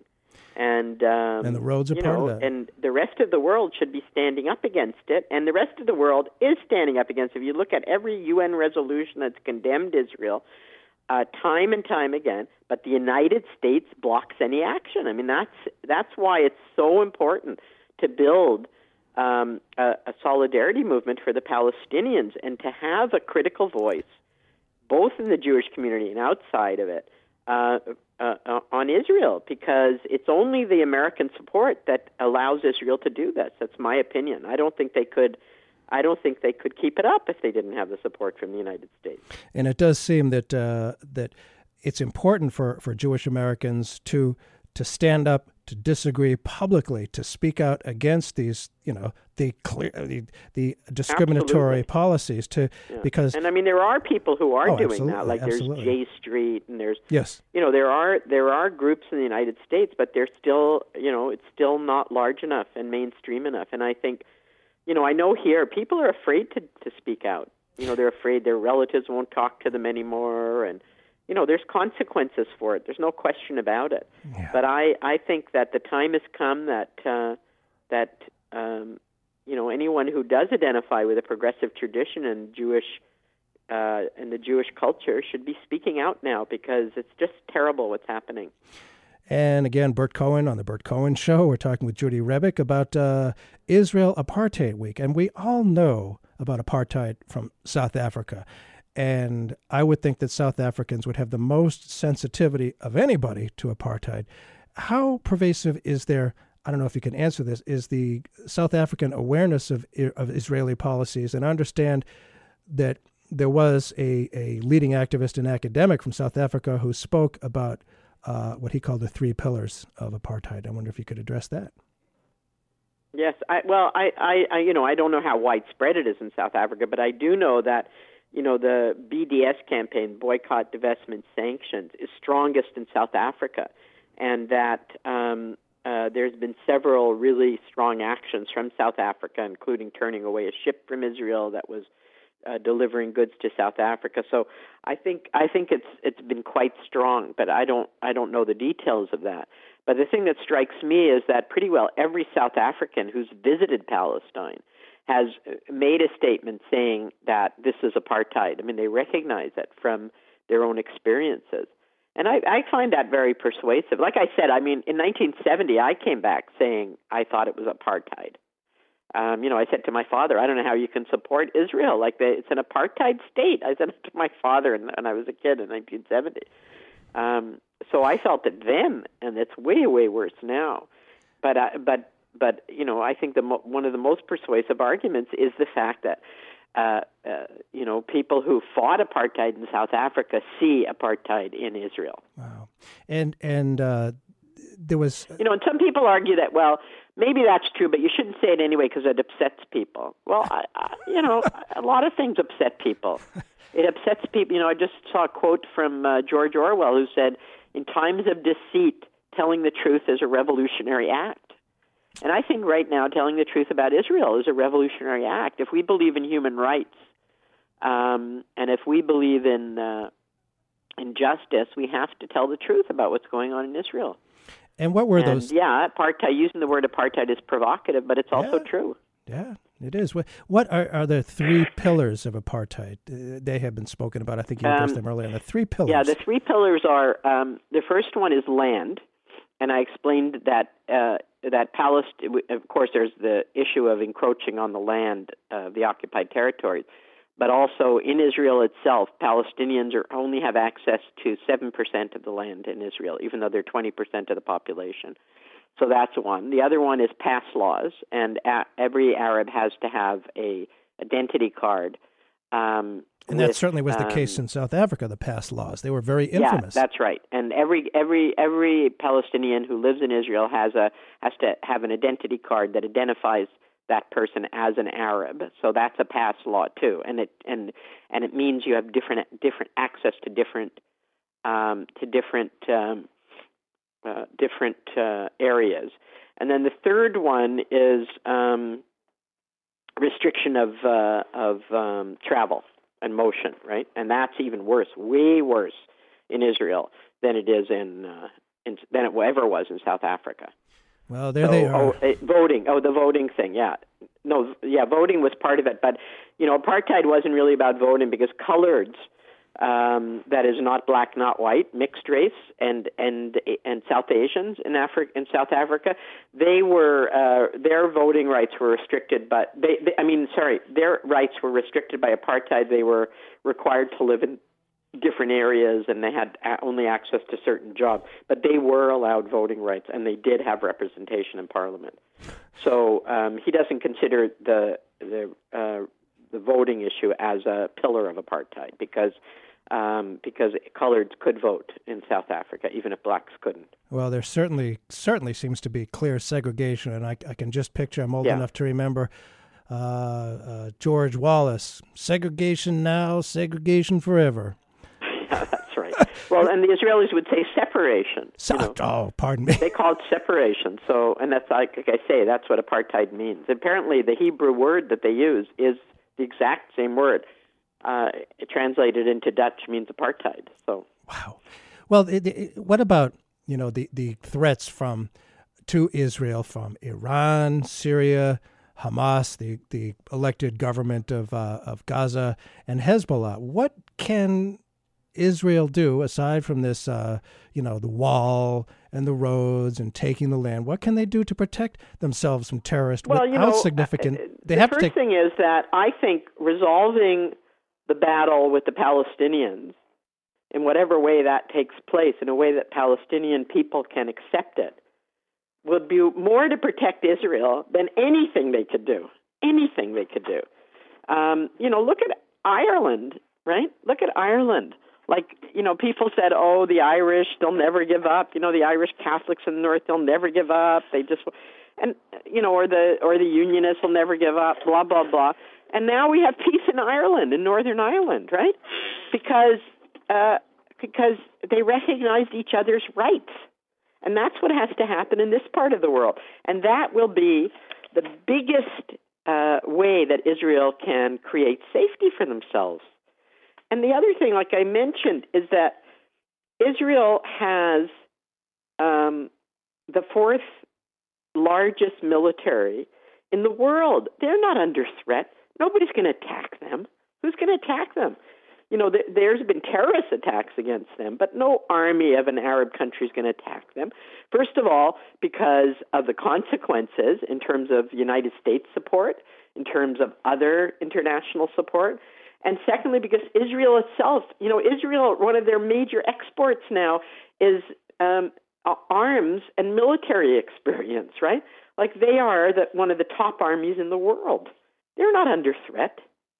And um, and the roads are you part know, of that. And the rest of the world should be standing up against it. And the rest of the world is standing up against it. If you look at every U N resolution that's condemned Israel, uh, time and time again, but the United States blocks any action. I mean, that's that's why it's so important to build um, a, a solidarity movement for the Palestinians and to have a critical voice, both in the Jewish community and outside of it, uh, uh, uh, on Israel, because it's only the American support that allows Israel to do this. That's my opinion. I don't think they could. I don't think they could keep it up if they didn't have the support from the United States. And it does seem that uh, that it's important for, for Jewish Americans to to stand up, to disagree publicly, to speak out against these, you know, the clear, the, the discriminatory Absolutely. policies. To Yeah. because and I mean there are people who are Oh, doing absolutely, that. Like absolutely. there's J Street, and there's yes, you know there are there are groups in the United States, but they're still you know it's still not large enough and mainstream enough. And I think you know I know here people are afraid to to speak out. You know they're afraid their relatives won't talk to them anymore, and you know, there's consequences for it. There's no question about it. Yeah. But I, I think that the time has come that uh, that um, you know anyone who does identify with a progressive tradition and Jewish uh, and the Jewish culture should be speaking out now, because it's just terrible what's happening. And again, Bert Cohen on the Bert Cohen Show. We're talking with Judy Rebick about uh, Israel Apartheid Week, and we all know about apartheid from South Africa. And I would think that South Africans would have the most sensitivity of anybody to apartheid. How pervasive is there, I don't know if you can answer this, is the South African awareness of of Israeli policies? And I understand that there was a, a leading activist and academic from South Africa who spoke about uh, what he called the three pillars of apartheid. I wonder if you could address that. Yes, I, well, I, I, I, you know, I don't know how widespread it is in South Africa, but I do know that you know, the B D S campaign, Boycott, Divestment, Sanctions, is strongest in South Africa, and that um, uh, there's been several really strong actions from South Africa, including turning away a ship from Israel that was uh, delivering goods to South Africa. So I think I think it's it's been quite strong, but I don't I don't know the details of that. But the thing that strikes me is that pretty well every South African who's visited Palestine has made a statement saying that this is apartheid. I mean, they recognize it from their own experiences. And I, I find that very persuasive. Like I said, I mean, in nineteen seventy, I came back saying I thought it was apartheid. Um, you know, I said to my father, I don't know how you can support Israel. Like, they, it's an apartheid state. I said it to my father when I was a kid in nineteen seventy. Um, so I felt it then, and it's way, way worse now. But, uh, but, but you know, I think the mo- one of the most persuasive arguments is the fact that, uh, uh, you know, people who fought apartheid in South Africa see apartheid in Israel. Wow. And, and uh, there was... You know, and some people argue that, well, maybe that's true, but you shouldn't say it anyway because it upsets people. Well, I, I, you know, a lot of things upset people. It upsets people. You know, I just saw a quote from uh, George Orwell who said, in times of deceit, telling the truth is a revolutionary act. And I think right now telling the truth about Israel is a revolutionary act. If we believe in human rights, um, and if we believe in, uh, in justice, we have to tell the truth about what's going on in Israel. And what were and, those? Yeah, apartheid. Using the word apartheid is provocative, but it's also yeah, true. Yeah, it is. What, what are, are the three pillars of apartheid? Uh, they have been spoken about. I think you addressed um, them earlier. The three pillars. Yeah, the three pillars are, um, the first one is land. And I explained that uh, that Palestine, of course, there's the issue of encroaching on the land of uh, the occupied territories. But also in Israel itself, Palestinians are, only have access to seven percent of the land in Israel, even though they're twenty percent of the population. So that's one. The other one is pass laws, and a- every Arab has to have a identity card. Um, and that with, certainly was the um, case in South Africa, the pass laws. They were very infamous. Yeah, that's right. And every every every Palestinian who lives in Israel has a has to have an identity card that identifies that person as an Arab. So that's a pass law too, and it and and it means you have different different access to different um, to different um, uh, different uh, areas. And then the third one is um, restriction of uh, of um, travel and motion, right? And that's even worse, way worse in Israel than it is in, uh, in than it ever was in South Africa. Well, there so, they are. Oh, voting. Oh, the voting thing. Yeah. No, yeah, voting was part of it. But, you know, apartheid wasn't really about voting because coloreds, um, that is not black, not white, mixed race, and and and South Asians in Africa, in South Africa, they were uh, their voting rights were restricted. But they, they, I mean, sorry, their rights were restricted by apartheid. They were required to live in different areas, and they had only access to certain jobs. But they were allowed voting rights, and they did have representation in Parliament. So um, he doesn't consider the the uh, the voting issue as a pillar of apartheid because um, because coloreds could vote in South Africa, even if blacks couldn't. Well, there certainly certainly seems to be clear segregation, and I, I can just picture, I'm old yeah. enough to remember uh, uh, George Wallace, segregation now, segregation forever. Yeah, that's right. Well, and the Israelis would say separation. So, you know. Oh, pardon me. They call it separation. So, and that's like, like I say, that's what apartheid means. Apparently, the Hebrew word that they use is the exact same word. Uh, it translated into Dutch means apartheid. So, wow. Well, it, it, what about you know the, the threats from to Israel from Iran, Syria, Hamas, the, the elected government of uh, of Gaza, and Hezbollah? What can Israel do aside from this, uh, you know, the wall and the roads and taking the land? What can they do to protect themselves from terrorists well, without you know, significant? Uh, they the have first to take. thing is that I think resolving the battle with the Palestinians in whatever way that takes place, in a way that Palestinian people can accept it, would be more to protect Israel than anything they could do. Anything they could do. Um, you know, look at Ireland, right? Look at Ireland. Like, you know, people said, oh, the Irish, they'll never give up. You know, the Irish Catholics in the North, they'll never give up. They just, and, you know, or the or the Unionists will never give up, blah, blah, blah. And now we have peace in Ireland, in Northern Ireland, right? Because uh, because they recognized each other's rights. And that's what has to happen in this part of the world. And that will be the biggest uh, way that Israel can create safety for themselves. And the other thing, like I mentioned, is that Israel has um, the fourth largest military in the world. They're not under threat. Nobody's going to attack them. Who's going to attack them? You know, th- there's been terrorist attacks against them, but no army of an Arab country is going to attack them. First of all, because of the consequences in terms of United States support, in terms of other international support, and secondly, because Israel itself, you know, Israel, one of their major exports now is um, arms and military experience, right? Like they are the, one of the top armies in the world. They're not under threat.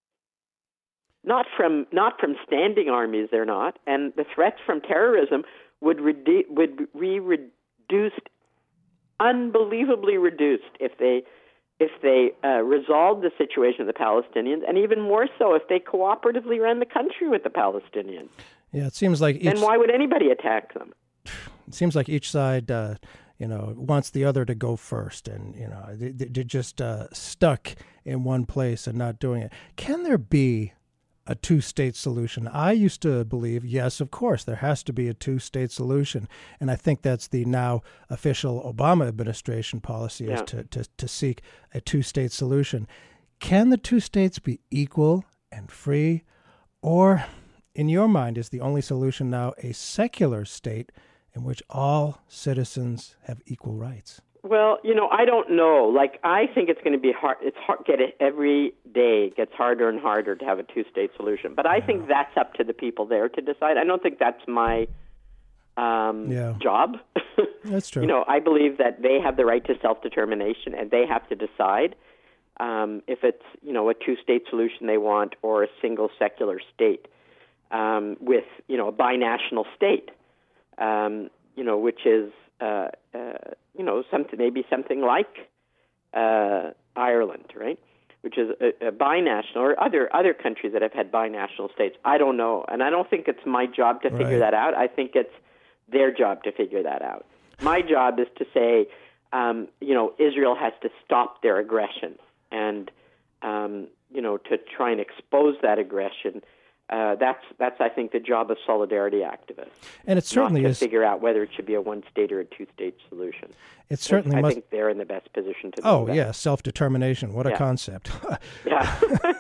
Not from not from standing armies, they're not. And the threats from terrorism would redu- would be reduced, unbelievably reduced, if they if they uh, resolved the situation of the Palestinians, and even more so if they cooperatively ran the country with the Palestinians. Yeah, it seems like each... Then why would anybody attack them? It seems like each side, uh, you know, wants the other to go first, and you know, they, they're just uh, stuck in one place and not doing it. Can there be a two-state solution? I used to believe, yes, of course, there has to be a two-state solution, and I think that's the now official Obama administration policy is yeah. to, to, to seek a two-state solution. Can the two states be equal and free, or, in your mind, is the only solution now a secular state in which all citizens have equal rights? Well, you know, I don't know. Like, I think it's going to be hard. It's hard. Get it every day. It gets harder and harder to have a two-state solution. But I yeah. think that's up to the people there to decide. I don't think that's my um, yeah. job. That's true. You know, I believe that they have the right to self-determination, and they have to decide um, if it's, you know, a two-state solution they want or a single secular state um, with, you know, a binational state, um, you know, which is. Uh, uh, you know, something maybe something like uh, Ireland, right, which is a, a binational, or other other countries that have had binational states. I don't know, and I don't think it's my job to figure right. that out. I think it's their job to figure that out. My job is to say, um, you know, Israel has to stop their aggression, and um, you know, to try and expose that aggression. Uh, that's that's I think the job of solidarity activists, and it certainly not to is figure out whether it should be a one-state or a two-state solution. It certainly I must. think they're in the best position to. Oh do that. yeah, self-determination. What yeah. a concept. yeah.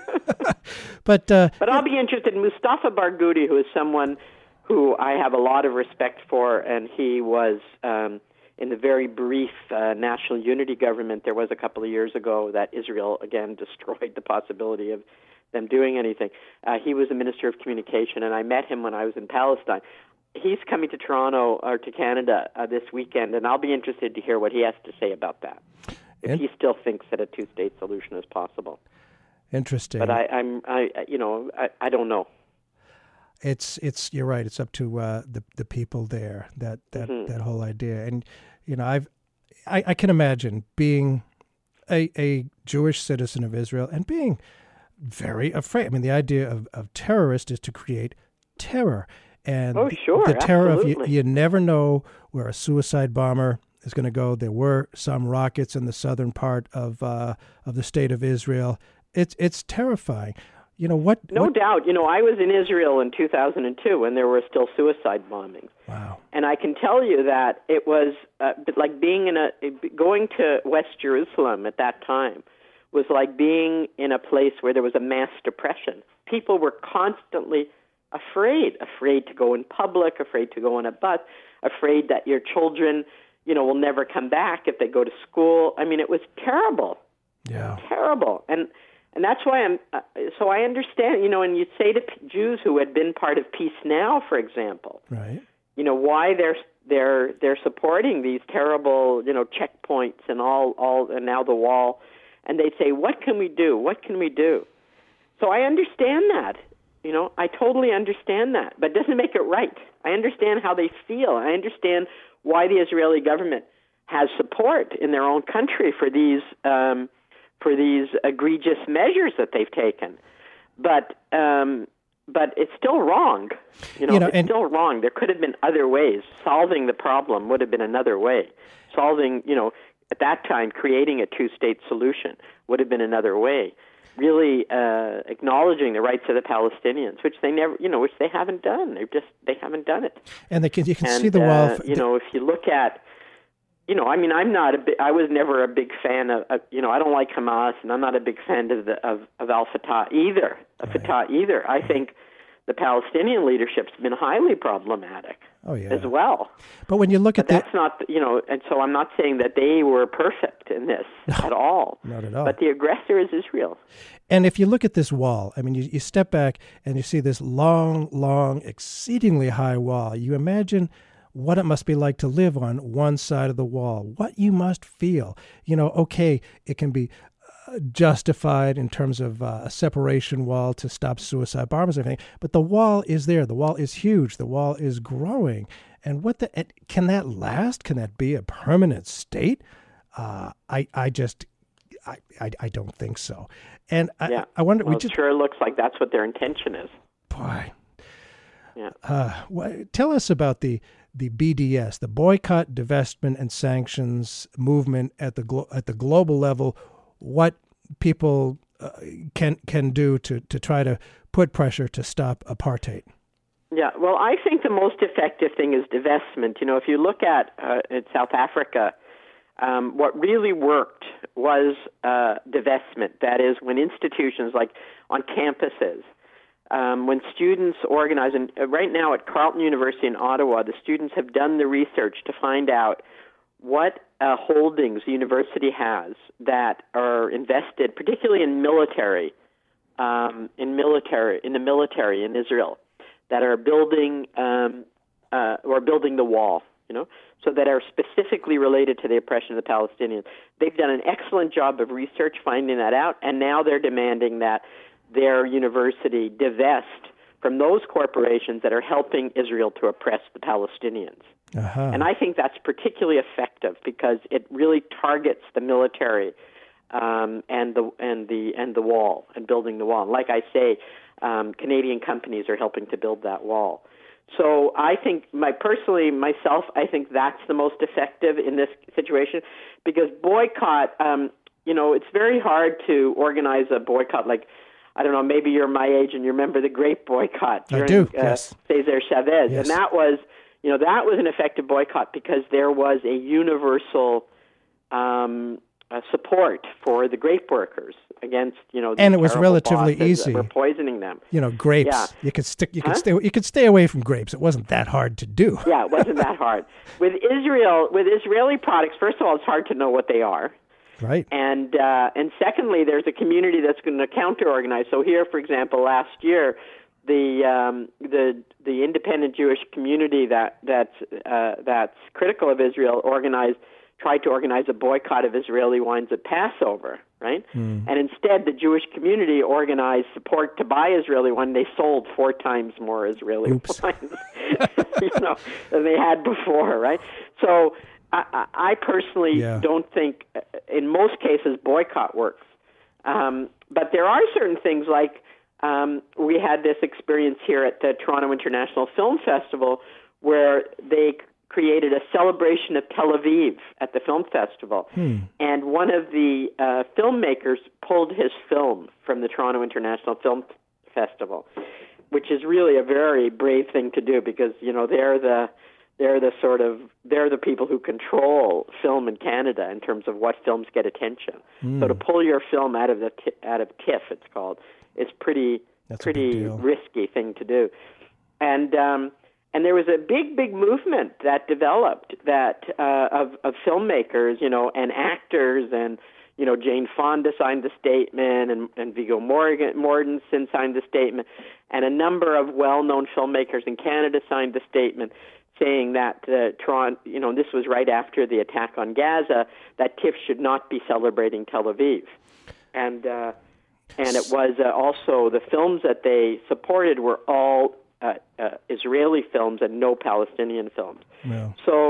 but uh, but I'll be interested in Mustafa Barghouti, who is someone who I have a lot of respect for, and he was um, in the very brief uh, national unity government there was a couple of years ago that Israel again destroyed the possibility of them doing anything. Uh, he was the Minister of Communication, and I met him when I was in Palestine. He's coming to Toronto or to Canada uh, this weekend, and I'll be interested to hear what he has to say about that. If and he still thinks that a two-state solution is possible. Interesting. But I, I'm, I, you know, I, I don't know. It's, it's. You're right. It's up to uh, the the people there. That that mm-hmm. that whole idea, and you know, I've, I, I can imagine being a a Jewish citizen of Israel and being very afraid. I mean, the idea of, of terrorist is to create terror. And oh, sure, the terror absolutely. of you, you never know where a suicide bomber is going to go. There were some rockets in the southern part of uh, of the state of Israel. It's it's terrifying. You know what? No what, doubt. You know, I was in Israel in two thousand two when there were still suicide bombings. Wow. And I can tell you that it was uh, like being in a going to West Jerusalem at that time was like being in a place where there was a mass depression. People were constantly afraid, afraid to go in public, afraid to go on a bus, afraid that your children, you know, will never come back if they go to school. I mean, it was terrible. Yeah. Terrible. And and that's why I'm, uh, so I understand, you know, and you'd say to P- Jews who had been part of Peace Now, for example, right, you know, why they're they're they're supporting these terrible, you know, checkpoints and all, all and now the wall. And they'd say, what can we do? What can we do? So I understand that. You know, I totally understand that. But it doesn't make it right. I understand how they feel. I understand why the Israeli government has support in their own country for these um, for these egregious measures that they've taken. But um, but it's still wrong. You know, you know it's and- still wrong. There could have been other ways. Solving the problem would have been another way. Solving, you know, at that time, creating a two-state solution would have been another way. Really uh, acknowledging the rights of the Palestinians, which they never, you know, which they haven't done. They've just they haven't done it. And they can, you can and, see the wall. Uh, you know, if you look at, you know, I mean, I'm not a big, I was never a big fan of, of, you know, I don't like Hamas, and I'm not a big fan of the of, of Al Fatah either. Of right. Fatah either. I think the Palestinian leadership's been highly problematic. Oh, yeah. As well. But when you look but at that, that's not, you know, and so I'm not saying that they were perfect in this at all. Not at all. But the aggressor is Israel. And if you look at this wall, I mean, you, you step back and you see this long, long, exceedingly high wall. You imagine what it must be like to live on one side of the wall, what you must feel. You know, okay, it can be justified in terms of uh, a separation wall to stop suicide bombers and everything, but the wall is there. The wall is huge. The wall is growing. And what the can that last? Can that be a permanent state? Uh, I I just I, I I don't think so. And I yeah. I wonder. Well, we just, it sure looks like that's what their intention is. Boy. Yeah. Uh, wh- tell us about the the B D S, the Boycott, Divestment, and Sanctions movement at the glo- at the global level. What people uh, can can do to, to try to put pressure to stop apartheid? Yeah, well, I think the most effective thing is divestment. You know, if you look at uh, in South Africa, um, what really worked was uh, divestment. That is, when institutions like on campuses, um, when students organize, and right now at Carleton University in Ottawa, the students have done the research to find out what uh, holdings the university has that are invested, particularly in military, um, in military, in the military in Israel, that are building um, uh, or building the wall, you know, so that are specifically related to the oppression of the Palestinians. They've done an excellent job of research finding that out, and now they're demanding that their university divest from those corporations that are helping Israel to oppress the Palestinians. Uh-huh. And I think that's particularly effective because it really targets the military um, and the and the and the wall and building the wall. And like I say, um, Canadian companies are helping to build that wall. So I think, my personally myself, I think that's the most effective in this situation because boycott. Um, you know, it's very hard to organize a boycott. Like, I don't know, maybe you're my age and you remember the Great Boycott during I do, uh, yes. Cesar Chavez, yes. and that was. You know, that was an effective boycott because there was a universal um, uh, support for the grape workers against, you know, and it was relatively easy. For poisoning them. You know, grapes. Yeah. You could stick. You huh? could stay. You could stay away from grapes. It wasn't that hard to do. Yeah, it wasn't that hard. With Israel, with Israeli products, first of all, it's hard to know what they are. Right. And uh, and secondly, there's a community that's going to counter-organize. So here, for example, last year, the um, the the independent Jewish community that that's uh, that's critical of Israel organized tried to organize a boycott of Israeli wines at Passover, right? Mm. And instead, the Jewish community organized support to buy Israeli wine. They sold four times more Israeli Oops. wines, you know, than they had before, right? So I, I personally yeah. don't think, in most cases, boycott works. Um, but there are certain things like. Um, we had this experience here at the Toronto International Film Festival where they created a celebration of Tel Aviv at the film festival. Hmm. And one of the uh, filmmakers pulled his film from the Toronto International Film Festival, which is really a very brave thing to do because, you know, they're the they're the sort of they're the people who control film in Canada in terms of what films get attention. Hmm. So to pull your film out of the t- out of TIFF, it's called, it's pretty That's pretty risky thing to do. And um, and there was a big, big movement that developed that uh, of, of filmmakers, you know, and actors, and, you know, Jane Fonda signed the statement, and, and Viggo Morgan, Mortensen signed the statement, and a number of well-known filmmakers in Canada signed the statement saying that uh, Toronto, you know, this was right after the attack on Gaza, that TIFF should not be celebrating Tel Aviv. And uh, and it was uh, also the films that they supported were all uh, uh, Israeli films and no Palestinian films. Yeah. So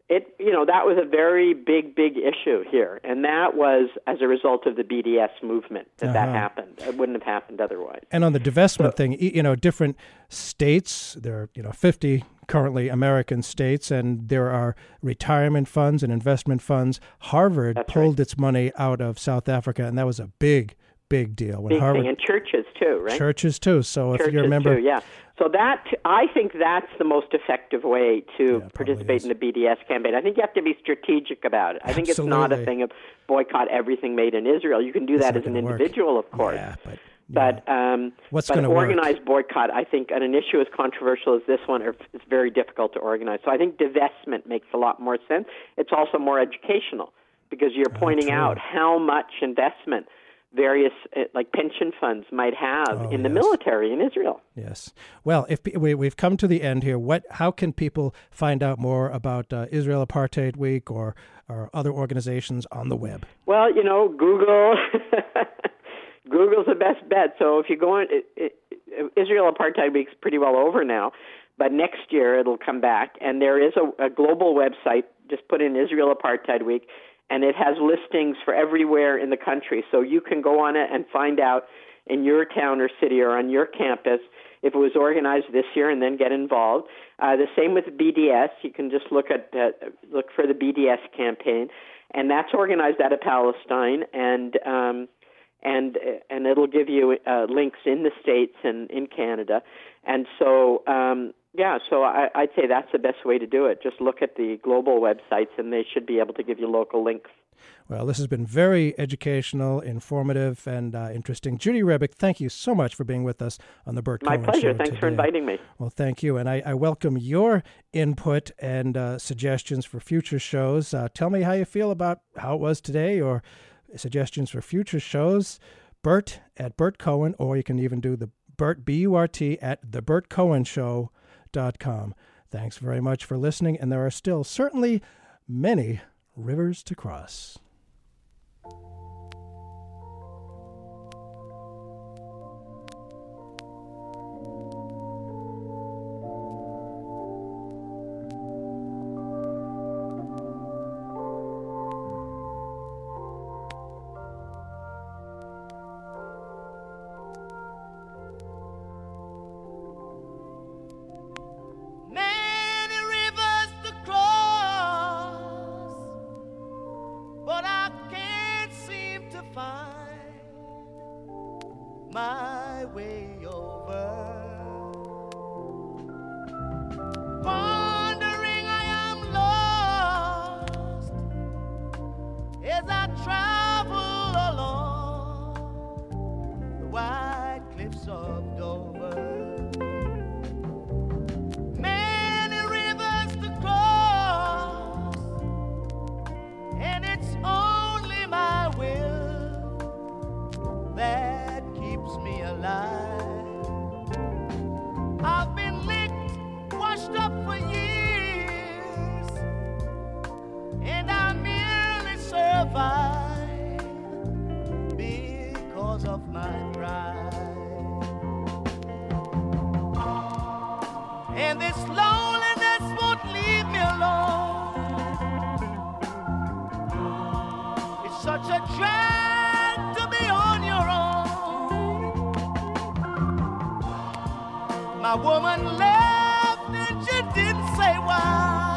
it, you know, that was a very big, big issue here, and that was as a result of the B D S movement that uh-huh. that happened. It wouldn't have happened otherwise. And on the divestment so, thing, you know, different states, there are, you know, fifty currently American states, and there are retirement funds and investment funds. Harvard That's pulled right. its money out of South Africa, and that was a big, big deal. When big Harvard, thing, and churches too, right? Churches too. So churches if you remember, too, yeah. So that I think that's the most effective way to yeah, participate in the B D S campaign. I think you have to be strategic about it. I think Absolutely. it's not a thing of boycott everything made in Israel. You can do It's that not as an gonna work. individual, of course. Yeah, but yeah. But um, what's but going to work? organized boycott, I think, on an issue as controversial as this one, are, is very difficult to organize. So I think divestment makes a lot more sense. It's also more educational because you're pointing true. out how much investment various uh, like pension funds might have Oh, in the yes. military in Israel. Yes. Well, if we, we've come to the end here, what? How can people find out more about uh, Israel Apartheid Week or, or other organizations on the web? Well, you know, Google. Google's the best bet. So if you go on, it, it, Israel Apartheid Week's pretty well over now, but next year it'll come back, and there is a, a global website. Just put in Israel Apartheid Week, and it has listings for everywhere in the country. So you can go on it and find out in your town or city or on your campus if it was organized this year, and then get involved. Uh, the same with B D S. You can just look at uh, look for the B D S campaign, and that's organized out of Palestine, and um, and and it'll give you uh, links in the States and in Canada. And so, um, yeah, so I, I'd say that's the best way to do it. Just look at the global websites, and they should be able to give you local links. Well, this has been very educational, informative, and uh, interesting. Judy Rebick, thank you so much for being with us on the Bert My Cohen pleasure. Show Thanks today. for inviting me. Well, thank you, and I, I welcome your input and uh, suggestions for future shows. Uh, tell me how you feel about how it was today, or suggestions for future shows. Bert at Bert Cohen, or you can even do the Bert, B U R T, at the bert cohen show dot com. Thanks very much for listening, and there are still certainly many rivers to cross. My way over, wandering I am lost as I travel along the white cliffs of Dover. Many rivers to cross, and it's only my will that keeps me alive. I've been licked, washed up for years, and I merely survive because of my pride. And this loneliness won't leave me alone. It's such a drag to be on your own. My woman left and she didn't say why.